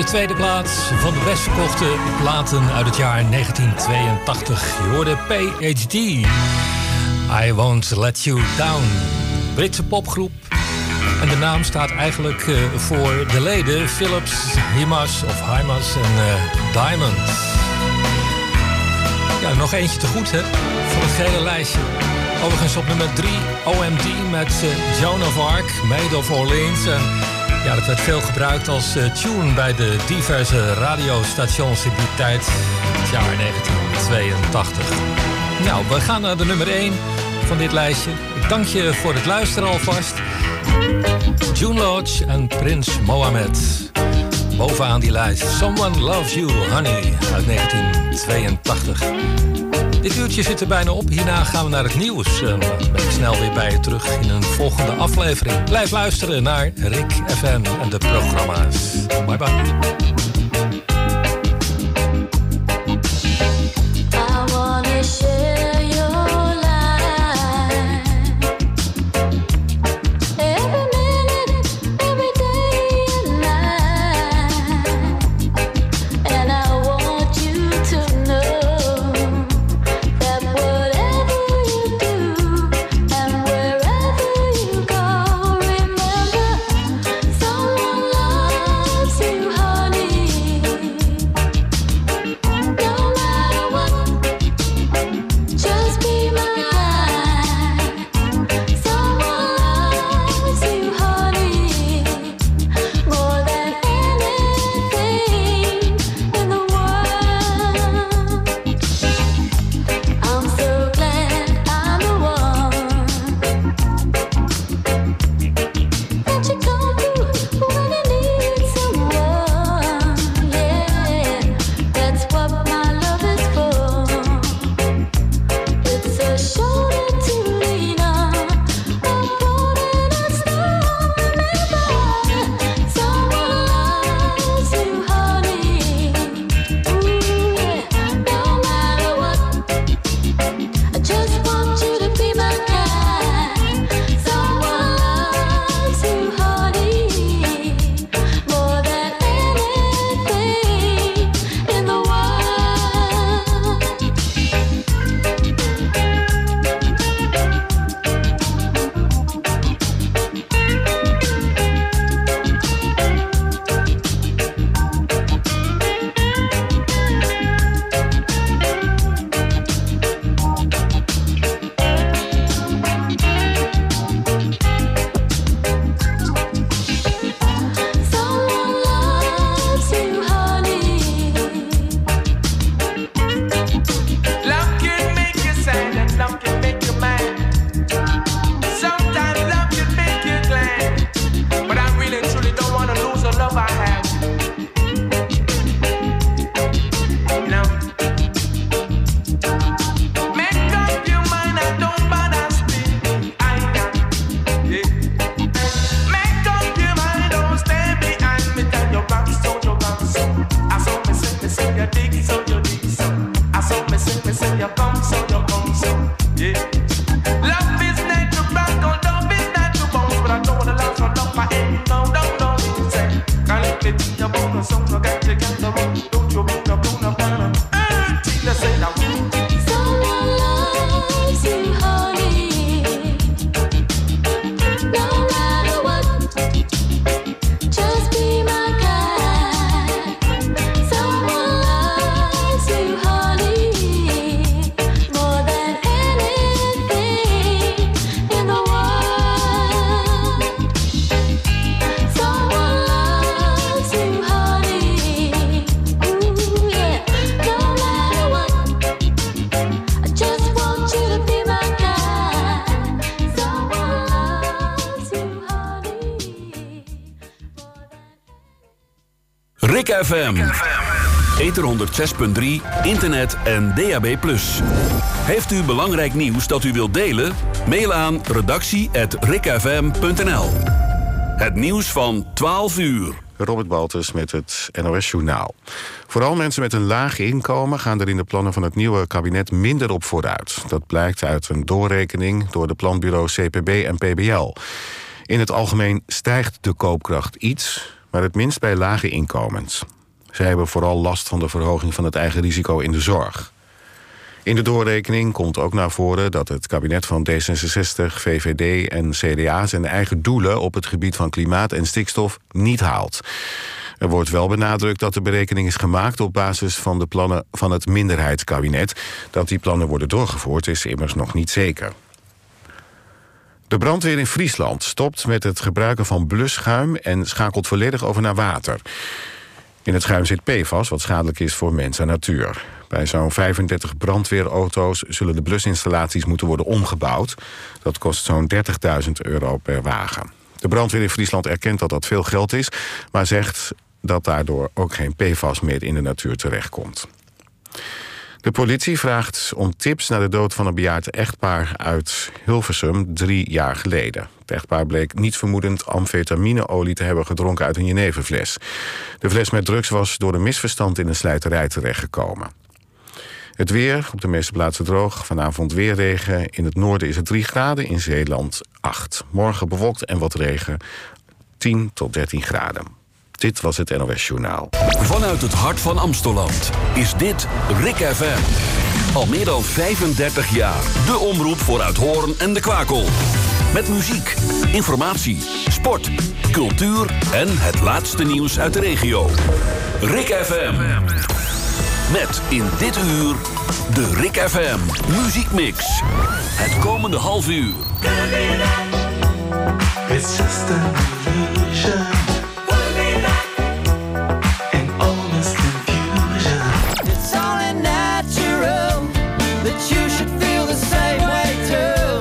tweede plaats van de best verkochte platen uit het jaar 1982. Je hoorde PhD. I Won't Let You Down. Britse popgroep. En de naam staat eigenlijk voor de leden Philips, Hymas en Diamond. Ja, nog eentje te goed, hè? Voor het gele lijstje. Overigens op nummer 3 OMD met Joan of Arc, Maid of Orleans. En ja, dat werd veel gebruikt als tune bij de diverse radiostations in die tijd. Het jaar 1982. Nou, we gaan naar de nummer 1 van dit lijstje. Ik dank je voor het luisteren alvast. June Lodge en Prins Mohammed. Bovenaan die lijst. Someone Loves You, Honey, uit 1982. Dit uurtje zit er bijna op. Hierna gaan we naar het nieuws. Dan ben ik snel weer bij je terug in een volgende aflevering. Blijf luisteren naar Rick FM en de programma's. Bye bye. Rick FM. Ether 106.3, internet en DAB+. Heeft u belangrijk nieuws dat u wilt delen? Mail aan redactie@rickfm.nl. Het nieuws van 12 uur. Robert Baltus met het NOS Journaal. Vooral mensen met een laag inkomen gaan er in de plannen van het nieuwe kabinet minder op vooruit. Dat blijkt uit een doorrekening door de planbureaus CPB en PBL. In het algemeen stijgt de koopkracht iets, maar het minst bij lage inkomens. Zij hebben vooral last van de verhoging van het eigen risico in de zorg. In de doorrekening komt ook naar voren dat het kabinet van D66, VVD en CDA zijn eigen doelen op het gebied van klimaat en stikstof niet haalt. Er wordt wel benadrukt dat de berekening is gemaakt op basis van de plannen van het minderheidskabinet. Dat die plannen worden doorgevoerd is immers nog niet zeker. De brandweer in Friesland stopt met het gebruiken van blusschuim en schakelt volledig over naar water. In het schuim zit PFAS, wat schadelijk is voor mens en natuur. Bij zo'n 35 brandweerauto's zullen de blusinstallaties moeten worden omgebouwd. Dat kost zo'n €30.000 per wagen. De brandweer in Friesland erkent dat dat veel geld is, maar zegt dat daardoor ook geen PFAS meer in de natuur terechtkomt. De politie vraagt om tips naar de dood van een bejaard echtpaar uit Hilversum 3 jaar geleden. Het echtpaar bleek niet vermoedend amfetamineolie te hebben gedronken uit een jeneverfles. De fles met drugs was door een misverstand in een slijterij terechtgekomen. Het weer, op de meeste plaatsen droog. Vanavond weer regen. In het noorden is het 3 graden, in Zeeland 8. Morgen bewolkt en wat regen, 10 tot 13 graden. Dit was het NOS Journaal. Vanuit het hart van Amsteland is dit RIK FM. Al meer dan 35 jaar. De omroep voor Uithoorn en de Kwakel. Met muziek, informatie, sport, cultuur en het laatste nieuws uit de regio. RIK FM. Met in dit uur de RIK FM Muziekmix. Het komende half uur. It's just an illusion. In all this confusion. It's only natural that you should feel the same way too.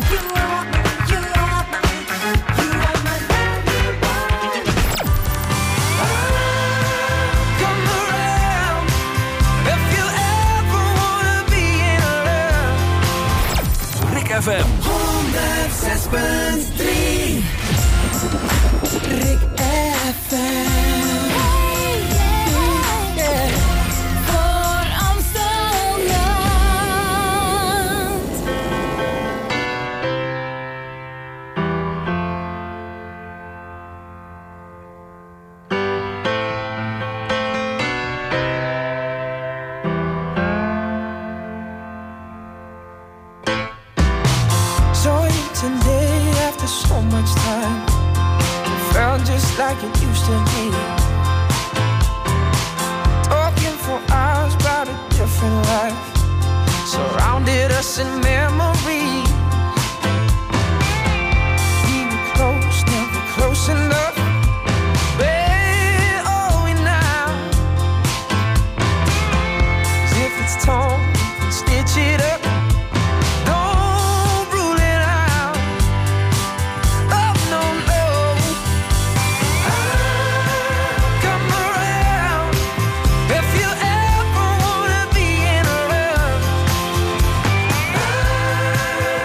Come around if you ever wanna be in love. RIK FM. 106.3 RIK FM. Voor Amsterdam. Saw you today after so much time. Felt just like it used to be. Talking for hours about a different life. Surrounded us in memory. We were close, never close enough. Where are we now? As if it's torn, we can stitch it up. Don't rule it out. Oh no, no. Come around if you ever wanna be in love.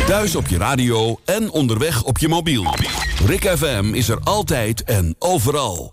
Thuis op je radio en onderweg op je mobiel. Rick FM is er altijd en overal.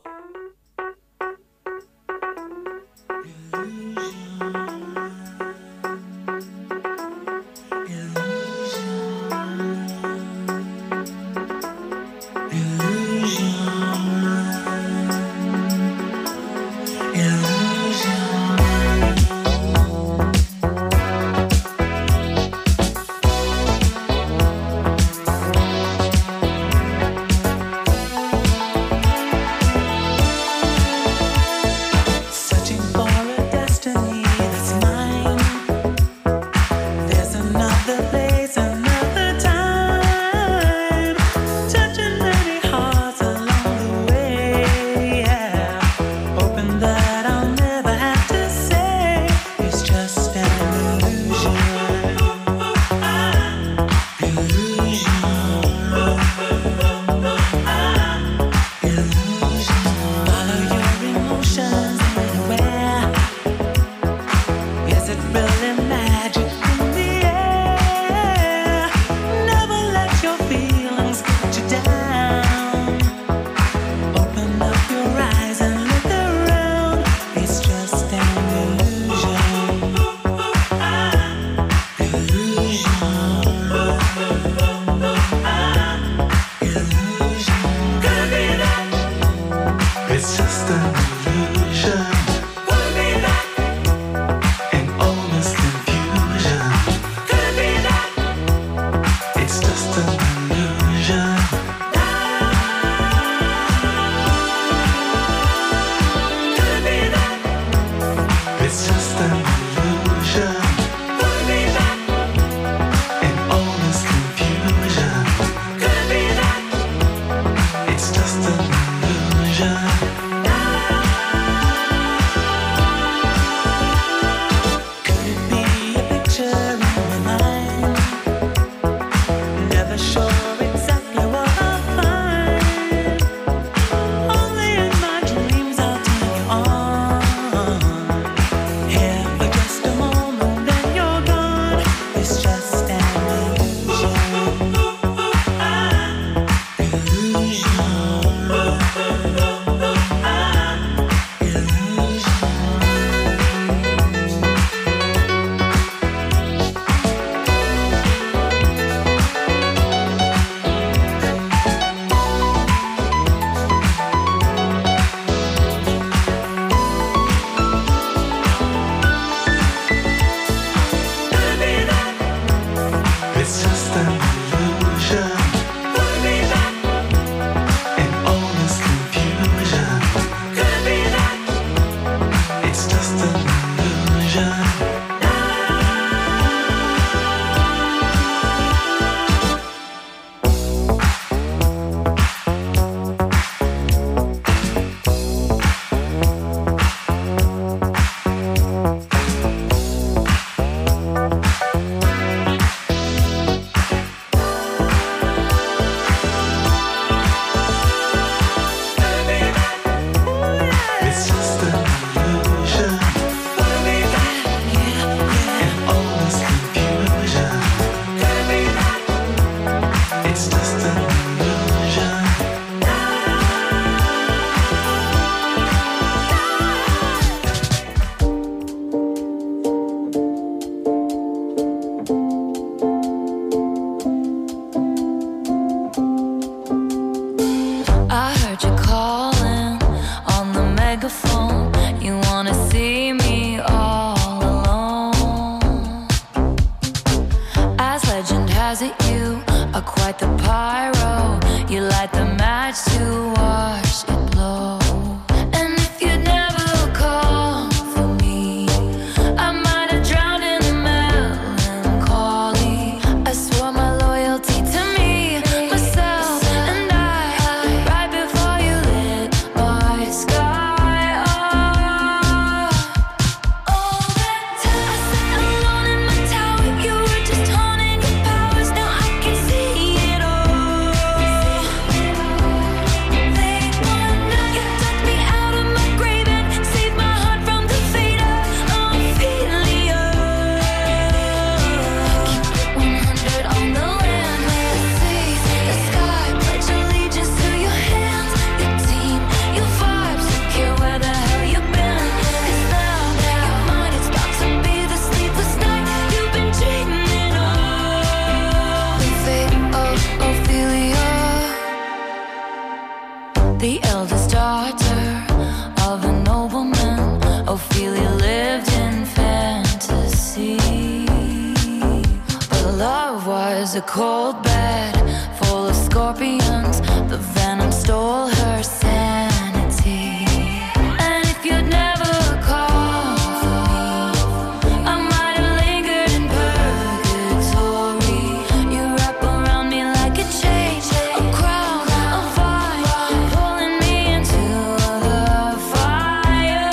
a cold bed full of scorpions. The venom stole her sanity. And if you'd never called for me, I might have lingered in purgatory. You wrap around me like a chain, a crown, a vine, pulling me into the fire.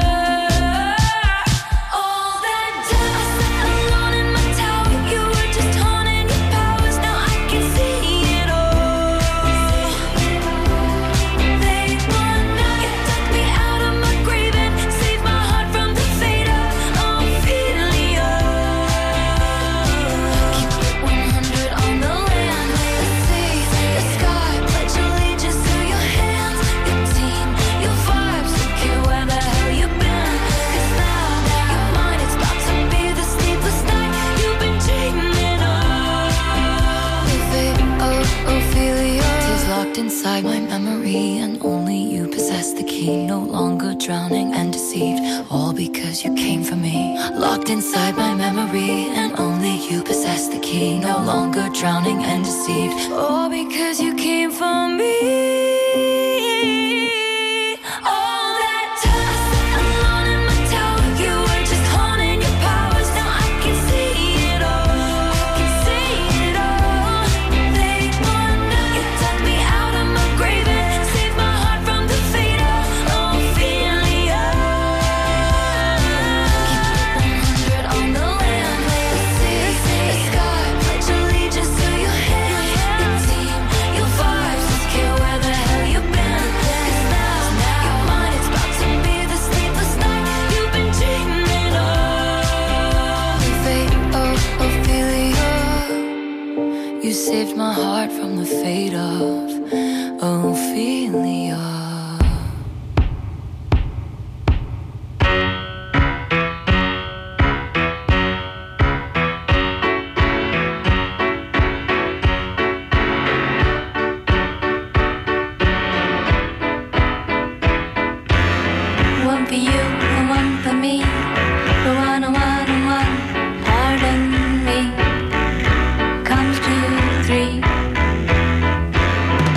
All that time I sat alone in my tower, you were just honing your powers. Now I can see it all. They wonder you took me out of my grave and saved my heart from the fate of Ophelia. Keep 100 on the land, the sea, the sky. Pledge allegiance to your hands, your team, your vibes. Don't care where the hell you've been, 'cause now your mind is about to be the sleepless night you've been dreaming of. The fate of Ophelia is locked inside my memory, and only you possess the key. No longer drowning and deceived, all because you came for me. Locked inside my memory, and only you possess the key. No longer drowning and deceived, all because you came for me. All that time I sat alone in my tower, you were just honing your powers. Now I can see it all. Can see it all. They wonder you took me out of my grave and saved my heart from the fate of Ophelia. Keep 100 on the land, the sea, the sky. Pledge allegiance to your hands, your team, your vibes. Don't care where the hell you've been, 'cause now your mind is about to be the sleepless night you've been dreaming of. The fate of Ophelia, you saved my heart from the fate of Ophelia. One for you and one for me. The one and one and one. Pardon me. Comes to 3.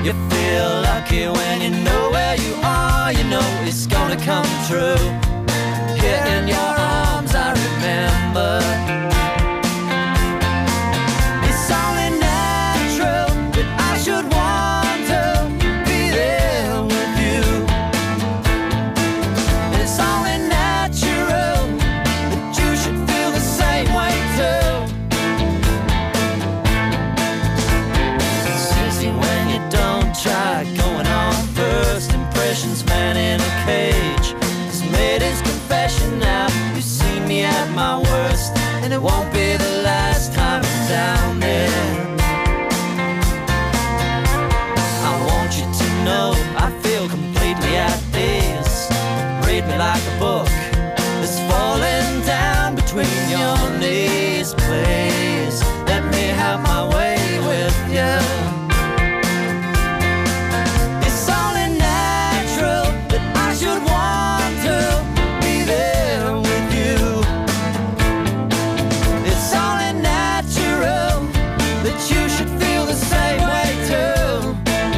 You feel lucky when you know where you are. You know it's gonna come true. Here in your arms I remember. It's only natural that I should want to be there with you. It's only natural that you should feel the same way too. It's easy when you don't try. Going on first impressions, man in a cage. He's made his confession now. You see me at my worst, and it won't be the last time I'm down there. I want you to know I feel completely at ease. Read me like a book that's falling down between your knees. Please let me have my way with you. It's only natural that I should want to be there with you. It's only natural that you should feel the same way too.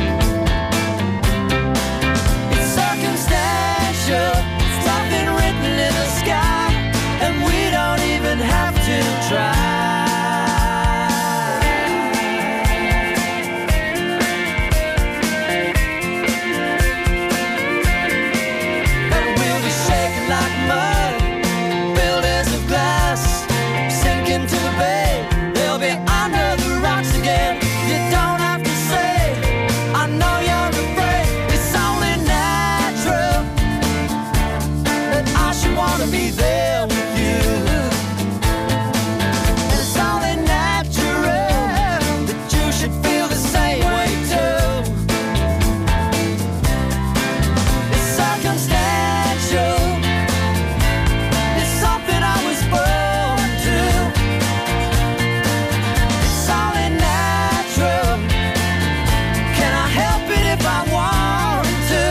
It's circumstantial, it's nothing written in the sky, and we don't even have to try. And we'll be shaking like mud, buildings of glass, sinking to the bay. They'll be under the rocks again. You don't have to say, I know you're afraid. It's only natural that I should want to be there with you. And it's only natural that you should feel the same way too. It's circumstantial, it's something I was born to. It's only natural. Can I help it if I want to?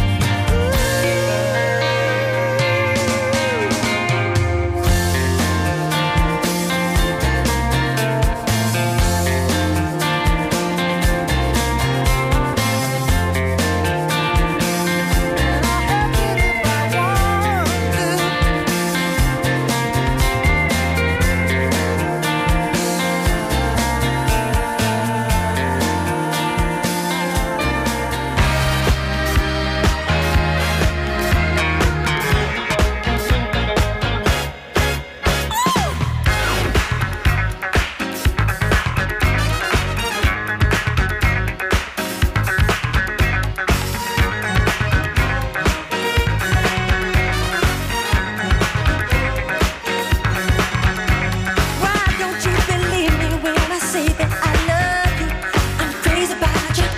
Why don't you believe me when I say that I love you? I'm crazy about you.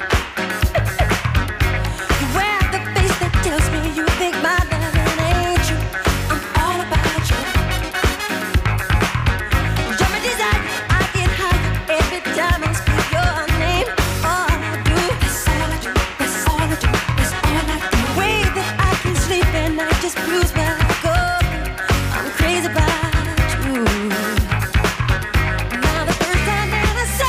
You wear the face that tells me you think my loving ain't true. I'm all about you. You're my desire, I get high every time I speak your name. All I do, that's all I do, that's all I do, that's all I do. The way that I can sleep at night just proves where I go. I'm crazy about you. Now the first time that I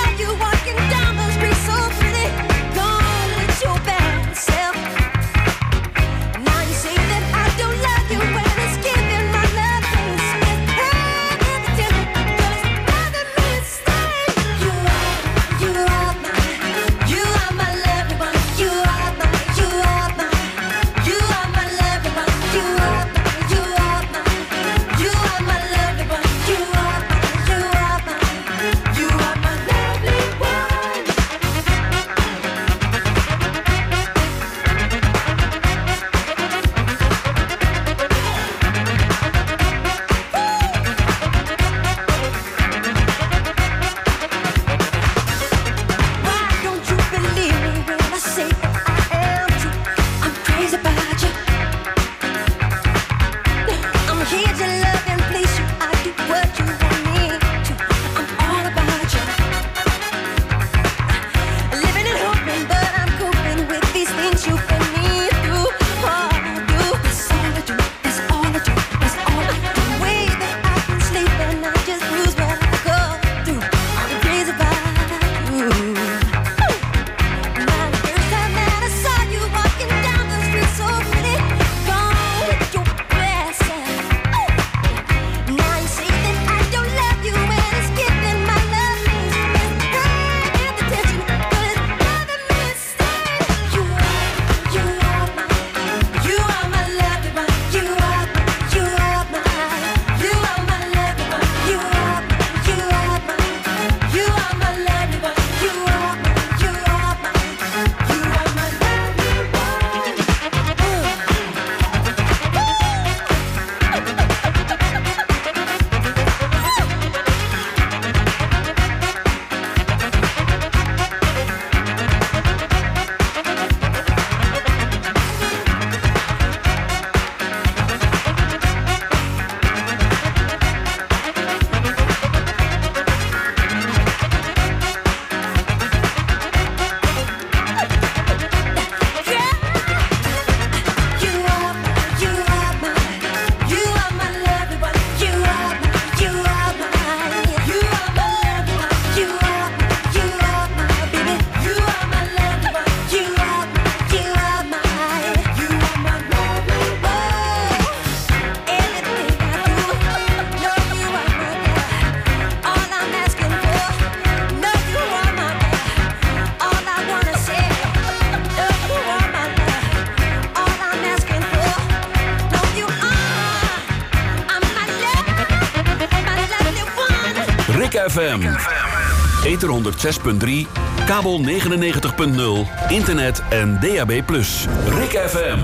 FM. Ether 106.3, kabel 99.0, internet en DAB+. Rick FM.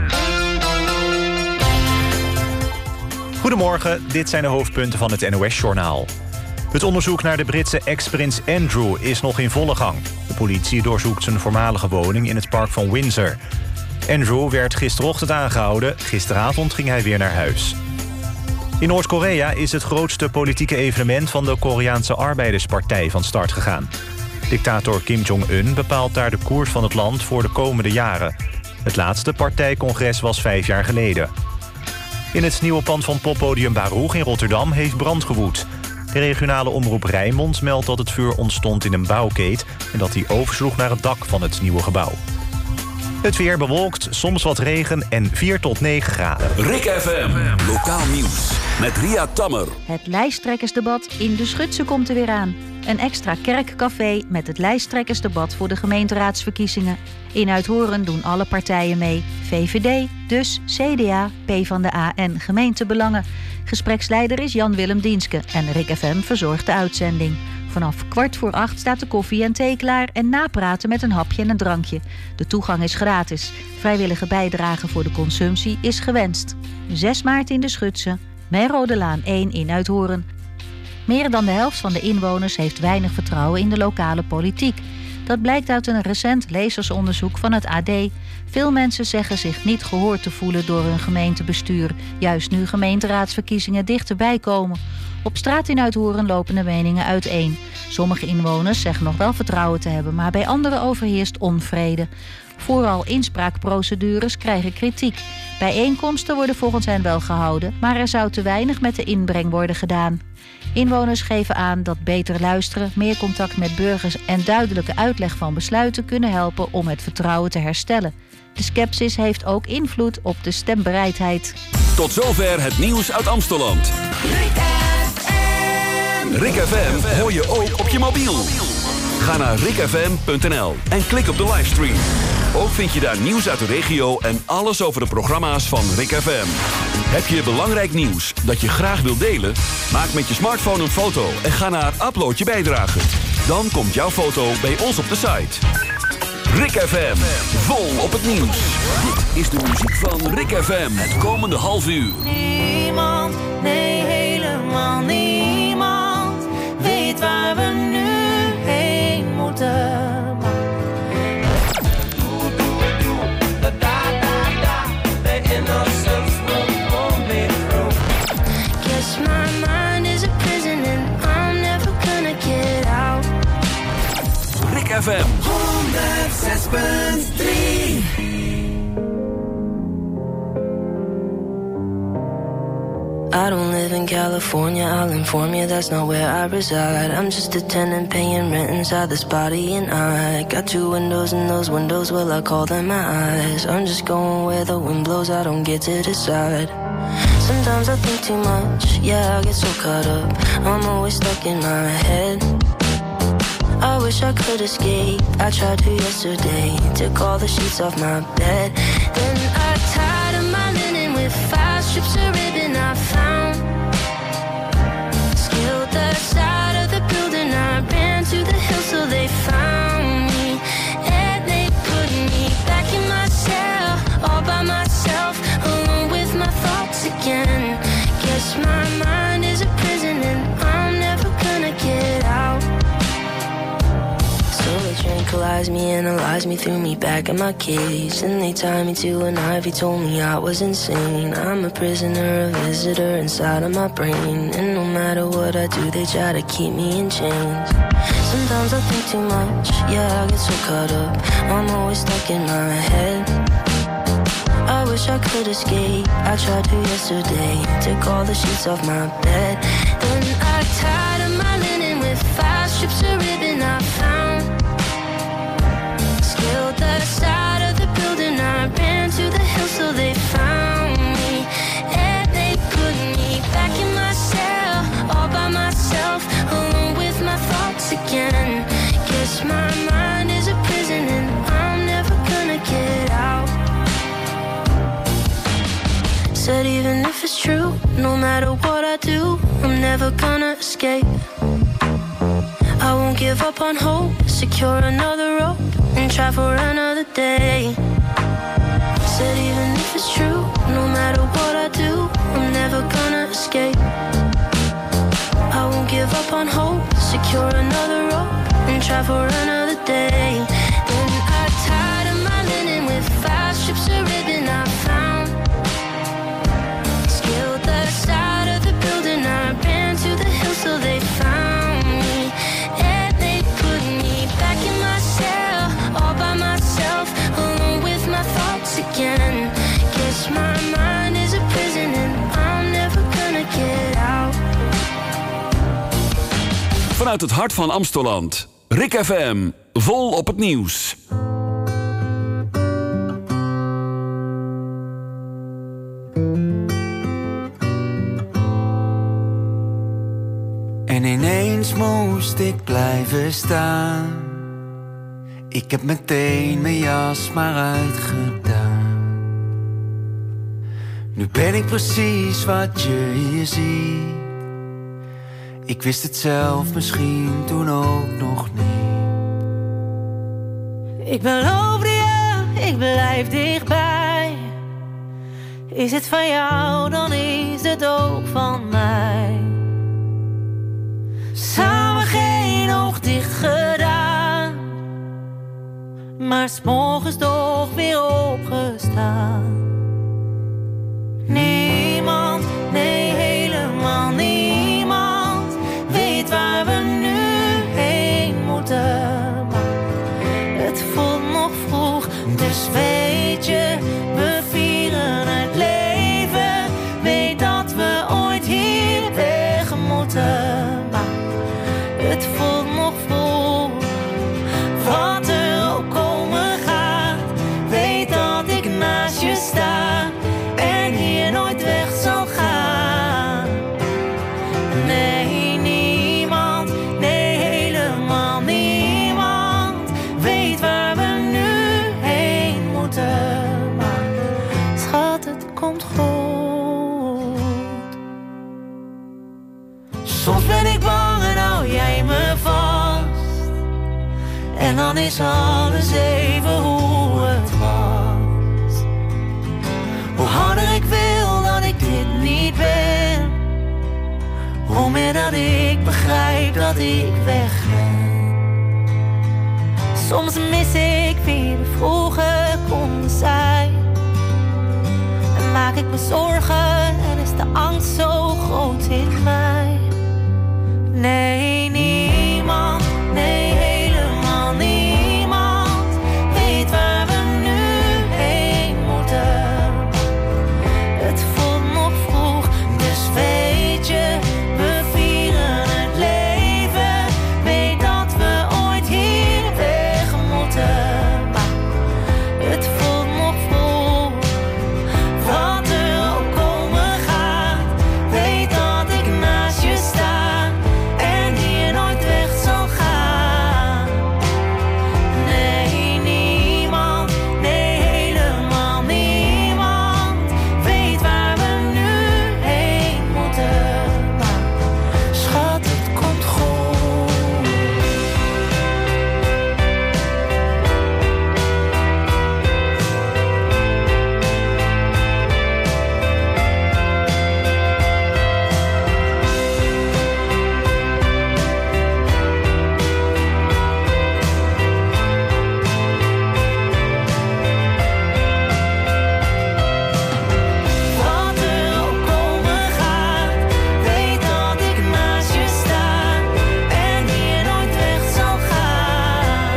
Goedemorgen, dit zijn de hoofdpunten van het NOS-journaal. Het onderzoek naar de Britse ex-prins Andrew is nog in volle gang. De politie doorzoekt zijn voormalige woning in het park van Windsor. Andrew werd gisterochtend aangehouden. Gisteravond ging hij weer naar huis. In Noord-Korea is het grootste politieke evenement van de Koreaanse Arbeiderspartij van start gegaan. Dictator Kim Jong-un bepaalt daar de koers van het land voor de komende jaren. Het laatste partijcongres was 5 jaar geleden. In het nieuwe pand van poppodium Baruch in Rotterdam heeft brand gewoed. De regionale omroep Rijnmond meldt dat het vuur ontstond in een bouwkeet en dat die oversloeg naar het dak van het nieuwe gebouw. Het weer bewolkt, soms wat regen en 4 tot 9 graden. Rick FM, lokaal nieuws met Ria Tammer. Het lijsttrekkersdebat in de Schutse komt er weer aan. Een extra kerkcafé met het lijsttrekkersdebat voor de gemeenteraadsverkiezingen. In Uithoren doen alle partijen mee. VVD, dus CDA, PvdA en gemeentebelangen. Gespreksleider is Jan-Willem Dienske en Rick FM verzorgt de uitzending. Vanaf 7:15 staat de koffie en thee klaar en napraten met een hapje en een drankje. De toegang is gratis. Vrijwillige bijdrage voor de consumptie is gewenst. 6 maart in de Schutse, Merrodelaan 1 in Uithoren. Meer dan de helft van de inwoners heeft weinig vertrouwen in de lokale politiek. Dat blijkt uit een recent lezersonderzoek van het AD. Veel mensen zeggen zich niet gehoord te voelen door hun gemeentebestuur, juist nu gemeenteraadsverkiezingen dichterbij komen. Op straat in Uithoren lopen de meningen uiteen. Sommige inwoners zeggen nog wel vertrouwen te hebben, maar bij anderen overheerst onvrede. Vooral inspraakprocedures krijgen kritiek. Bijeenkomsten worden volgens hen wel gehouden, maar er zou te weinig met de inbreng worden gedaan. Inwoners geven aan dat beter luisteren, meer contact met burgers en duidelijke uitleg van besluiten kunnen helpen om het vertrouwen te herstellen. De scepsis heeft ook invloed op de stembereidheid. Tot zover het nieuws uit Amsteland. Rick FM hoor je ook op je mobiel. Ga naar rickfm.nl en klik op de livestream. Ook vind je daar nieuws uit de regio en alles over de programma's van Rick FM. Heb je belangrijk nieuws dat je graag wilt delen? Maak met je smartphone een foto en ga naar Upload je bijdrage. Dan komt jouw foto bij ons op de site. Rick FM, vol op het nieuws. Dit is de muziek van Rick FM. Het komende half uur. Niemand, nee helemaal niemand, weet waar we nu heen moeten. Guess my mind is a prison and I'm never gonna get out. Rick FM 106.3. I don't live in California, I'll inform you that's not where I reside. I'm just a tenant paying rent inside this body and I got 2 windows and those windows, well I call them my eyes. I'm just going where the wind blows, I don't get to decide. Sometimes I think too much, yeah I get so caught up, I'm always stuck in my head. I wish I could escape, I tried to yesterday, took all the sheets off my bed. Then I tied up my linen with 5 strips of ribbon I found. Scaled the side of the building, I ran to the hill so they found me. And they put me back in my cell, all by myself, alone with my thoughts again. Guess my mind is a prison and I'm never gonna get out. So they tranquilized me, analyzed me, threw me back in my cage. And they tied me to an ivy, told me I was insane. I'm a prisoner, a visitor inside of my brain. And no matter what I do, they try to keep me in chains. Sometimes I think too much, yeah I get so caught up, I'm always stuck in my head. I wish I could escape, I tried to yesterday, took all the sheets off my bed. Then I tied up my linen with 5 strips of ribbon I found. Scaled the side of the building, I ran to the hill so they found me. And they put me back in my cell, all by myself, alone with my thoughts again. Guess my mind is a prison and I'm never gonna get out. Said even if it's true, no matter what I do, I'm never gonna escape. won't give up on hope. Secure another rope and try for another day. Said even if it's true, no matter what I do, I'm never gonna escape. I won't give up on hope. Secure another rope and try for another day. Then I tied up my linen with 5 strips of ribbon I found. Scaled the side of the building, I ran to the hill so they found me. And they put me back in my cell, all by myself, alone with my thoughts again. Guess my mind is a prison and I'm never gonna get out. Vanuit het hart van Amsteland. Rik FM, vol op het nieuws. En ineens moest ik blijven staan. Ik heb meteen mijn jas maar uitgedaan. Nu ben ik precies wat je hier ziet. Ik wist het zelf misschien toen ook nog niet. Ik beloofde je, ik blijf dichtbij. Is het van jou, dan is het ook van mij. Samen geen oog dicht gedaan, maar 's morgens toch weer opgestaan. Niemand, nee helemaal niemand, weet waar we nu heen moeten. Maar het voelt nog vroeg, dus weet je, we vieren het leven. Weet dat we ooit hier weg moeten. Maar het voelt nog vroeg, wat er ook komen gaat. Weet dat ik naast je sta en hier nooit weg zal gaan. Nee, niemand, nee helemaal niemand, weet waar we nu heen moeten. Maar schat, het komt goed. Soms ben ik bang en hou jij me vast. En dan is alles even hoe het was. Hoe harder ik wil dat ik dit niet ben, hoe meer dat ik begrijp dat ik weg ben. Soms mis ik wie we vroeger konden zijn. En maak ik me zorgen en is de angst zo groot in mij. Nee, niemand, nee helemaal niemand, weet waar we nu heen moeten. Het voelt nog vroeg, dus weet je, we vieren het leven. Weet dat we ooit hier weg moeten. Maar het voelt nog vroeg, wat er ook komen gaat. Weet dat ik naast je sta en hier nooit weg zal gaan. Nee, niemand, nee helemaal niemand, weet waar we nu heen moeten. Maar schat, het komt goed. Wat er ook komen gaat, weet dat ik naast je sta en hier nooit weg zal gaan.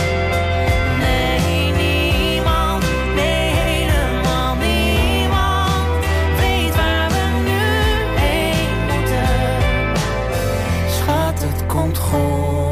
Nee, niemand, nee helemaal niemand, weet waar we nu heen moeten. Schat, het komt goed.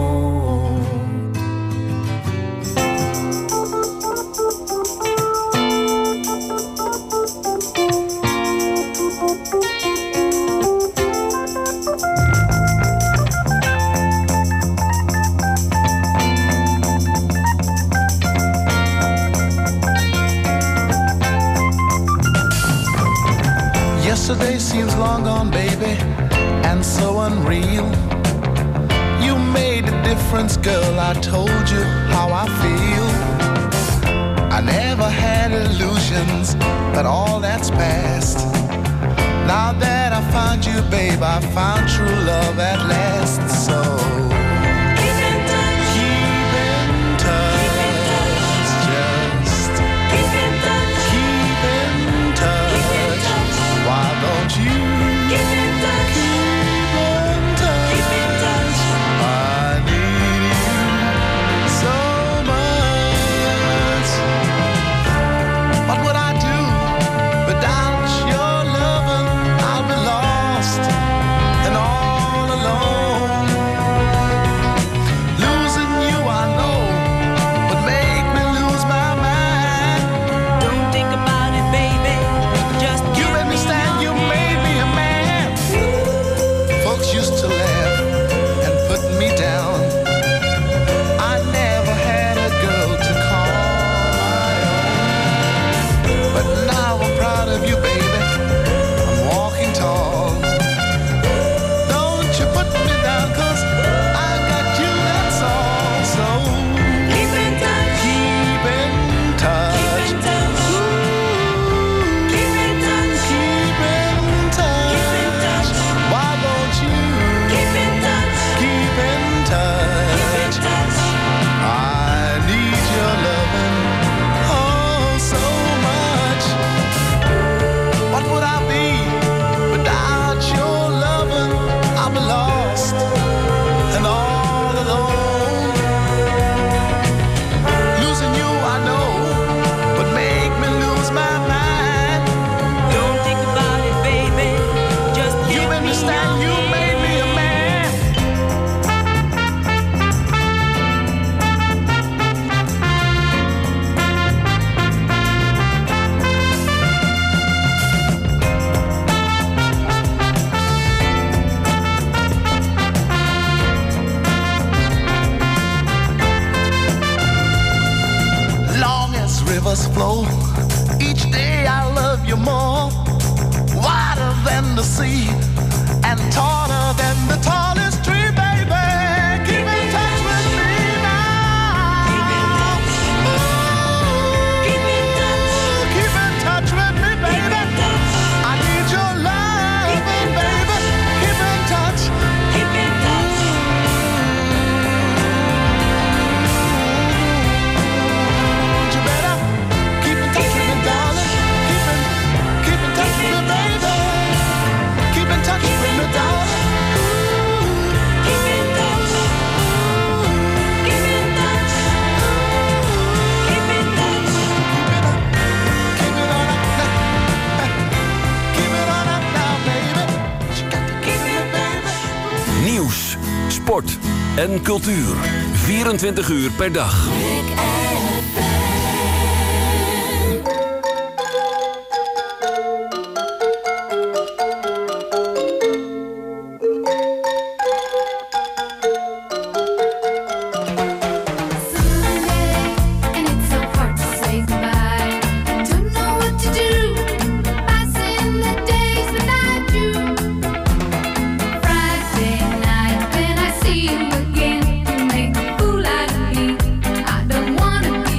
Yesterday seems long gone, baby, and so unreal. You made a difference, girl, I told you how I feel. I never had illusions, but all that's past. Now that I found you, babe, I found true love at last. So keep in touch, just keep in touch, why don't you keep in touch, keep in touch, I need you so much. What would I do without your loving? I'll be lost and all alone. Losing you, I know, would make me lose my mind. Don't think about it, baby. Just You made me stand, you made me a man. Folks used to laugh and put me down. I never had a girl to call my own. But now I'm proud of you, baby. I'm walking tall. Don't you put me down, 'cause I got you, that's all. So keep in touch, keep in touch, keep in touch, keep in touch, keep in touch, keep in touch. Why don't you keep in touch, keep in touch, I need your loving, oh so much. What would I be without your loving? I'll be lost and all alone. Losing you, I know, would make me lose my mind. Don't think about it, baby. Just You give made me me stand, your you made me a man. Long as rivers flow, each day I love you more. Wider than the sea and taller than the tallest tree, baby. Keep in touch with me now. Keep in touch. Keep in touch. Keep in touch with me, baby. I need your love, baby. Keep in touch. Keep in touch. You better keep in touch with me, darling. Keep in touch with me, baby. Keep in touch with me, darling. Keep in touch. Keep in touch. Keep in touch. Keep it on up now. Keep it on up now, baby. You got to keep it, baby. Nieuws, sport en cultuur. 24 uur per dag. And it's so hard to say goodbye. Don't know what to do. Passing the days without you. Friday night when I see you again, you make a fool out of me. I don't wanna be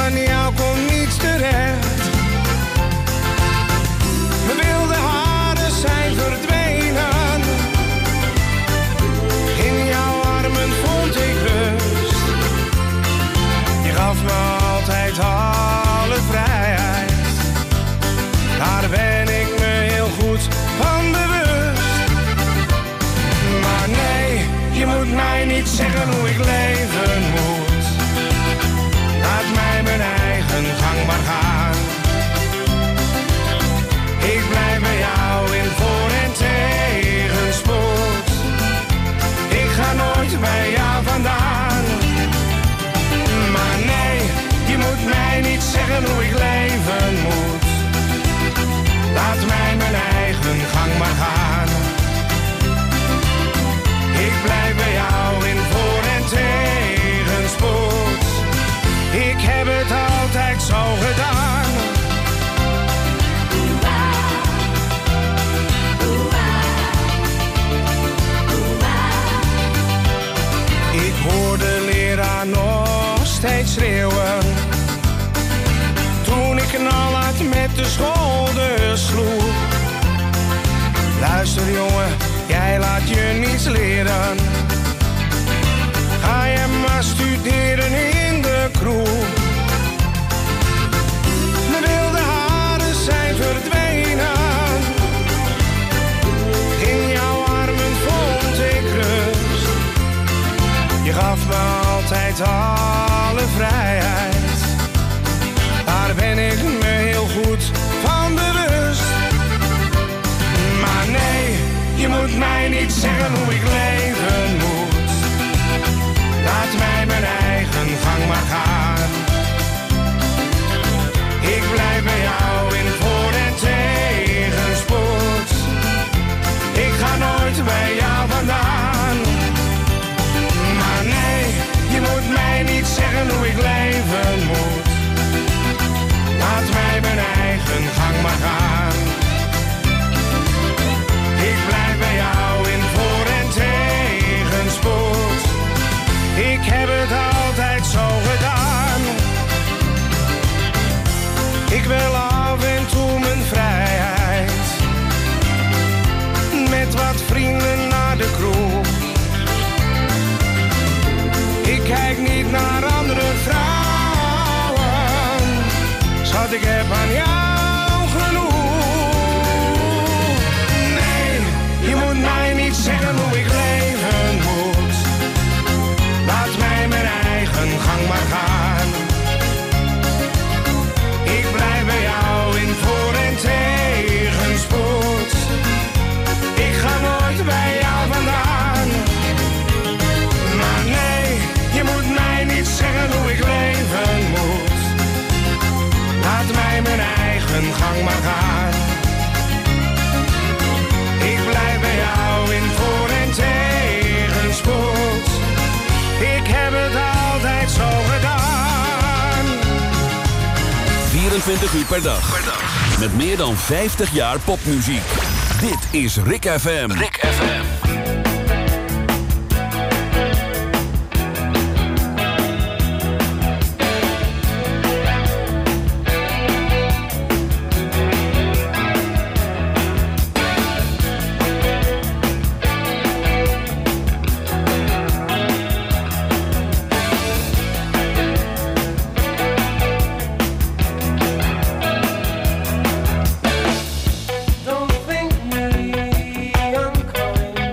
van jou komt niets terecht. Mijn wilde haren zijn verdwenen. In jouw armen vond ik rust. Je gaf me altijd alle vrijheid. Daar ben ik me heel goed van bewust. Maar nee, je moet mij niet zeggen hoe ik leven moet. Laat mij mijn eigen gang maar gaan. Ik blijf bij jou in voor- en tegenspoed. Ik ga nooit bij jou vandaan. Maar nee, je moet mij niet zeggen hoe ik leven moet. Laat mij mijn eigen gang maar gaan. Ik blijf bij jou in voor- en tegenspoed. Ik heb het altijd zo gedaan. Ik hoor de leraar nog steeds schreeuwen. Toen ik knalhard met de schouders sloeg. Luister jongen, jij laat je niets leren. Ga je maar studeren in de kroeg. Mijn wilde haren zijn verdwenen. In jouw armen vond ik rust. Je gaf me altijd alle vrijheid. Daar ben ik me heel goed van bewust. Maar nee, je moet mij niet zeggen hoe ik leven moet. Laat mij mijn eigen gang maar gaan. Ik blijf bij jou in voor- en tegenspoed. Ik ga nooit bij jou vandaan. Maar nee, je moet mij niet zeggen hoe ik leven moet. Laat mij mijn eigen gang maar gaan. Ik blijf bij jou in voor- en tegenspoed. Ik heb het altijd zo gedaan. Ik wil af en toe mijn vrijheid. Met wat vrienden naar de kroeg. Ik kijk niet naar andere vrouwen. Schat, ik heb aan jou genoeg. Nee, je moet mij niet zeggen hoe ik leven moet. Laat mij mijn eigen gang maar gaan. Ik blijf bij jou in voor- en tegenspoed. Ik ga nooit bij jou vandaan. Maar nee, je moet mij niet zeggen hoe ik leven moet. Laat mij mijn eigen gang maar gaan. Ik blijf bij jou in voor- en tegenspoed. Ik heb het altijd zo gedaan. 24 uur per dag. Met meer dan 50 jaar popmuziek. Dit is Rick FM. Rick FM. Don't think me, I'm coming.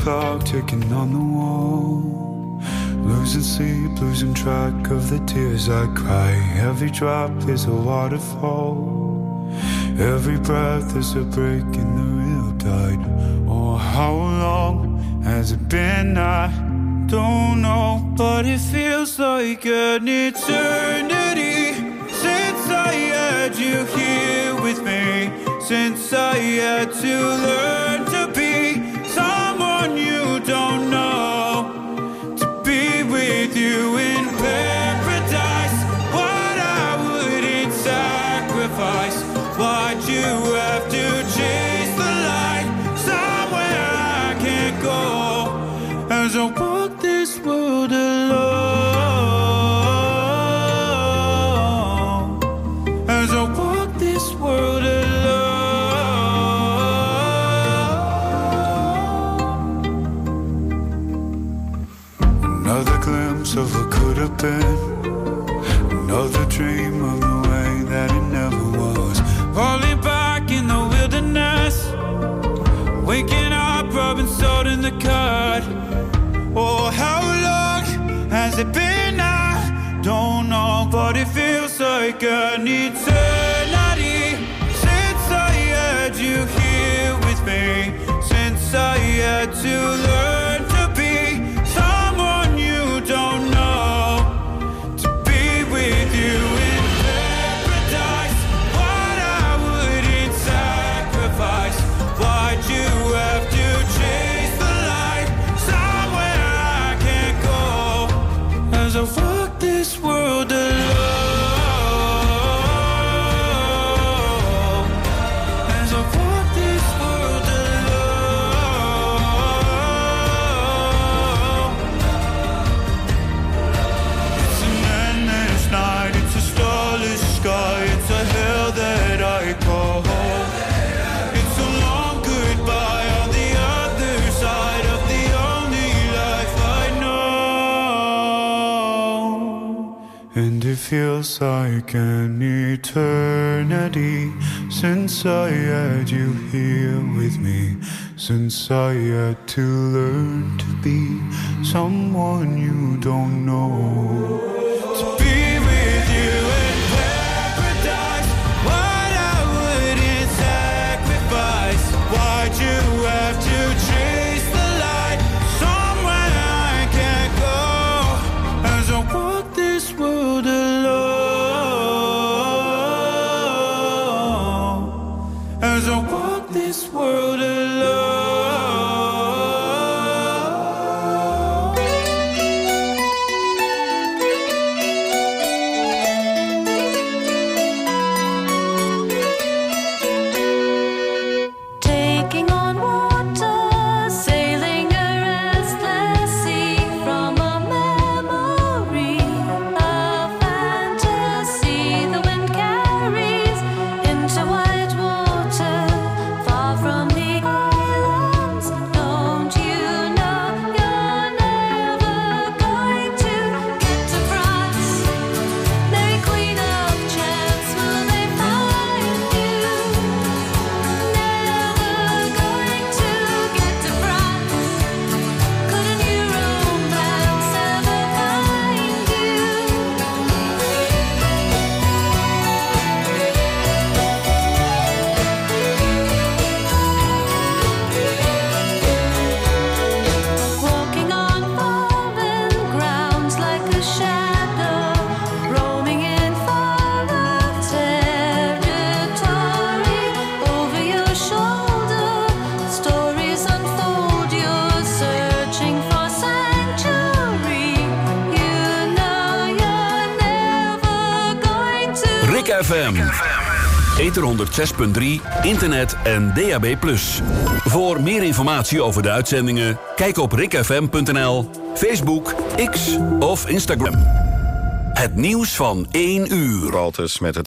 clock ticking on the wall. Losing sleep, losing track of the tears I cry. Every drop is a waterfall. Every breath is a break in the real tide. Oh, how long has it been? I don't know, but it feels like an eternity since I had you here with me. Since I had to learn to be someone you don't know, to be with you in paradise. What I wouldn't sacrifice. Why'd you have to chase the light somewhere I can't go? As I walk this world alone, as I walk this world alone. Another glimpse of what could have been. Another dream of the way that it never was. Falling back in the wilderness. Waking up, rubbing salt in the cut. Oh, how long has it been? I don't know, but it feels like an eternity since I had you here with me. Since I had to learn to be someone you don't know, to be with you in paradise. What I wouldn't sacrifice. Why'd you have to chase the light somewhere I can't go? As I walk this world alone, as I walk this world alone. It's an endless night, it's a starless sky, it's a hell that I call home. It's a long goodbye on the other side of the only life I know. And it feels like an eternity since I had you here with me. Since I had to learn to be someone you don't know. To be with you in paradise. What I wouldn't sacrifice. Why'd you have to chase the light somewhere I can't go? As I walk this world alone, as I walk this world alone. Taking on water, sailing a restless sea from a memory, a fantasy the wind carries into white water, far from the islands. Don't you know you're never going to get to France? Mary Queen of Chance, will they find you? Never going to get to France. Could a new romance ever find you? Walking on foreign grounds like a shadow, roaming in foreign territory. Over your shoulder, stories unfold. You're searching for sanctuary. You know you're never going to. Rick FM. Ether 106.3, internet en DAB+. Voor meer informatie over de uitzendingen, kijk op rickfm.nl, Facebook, X of Instagram. Het nieuws van 1 uur. Walters met het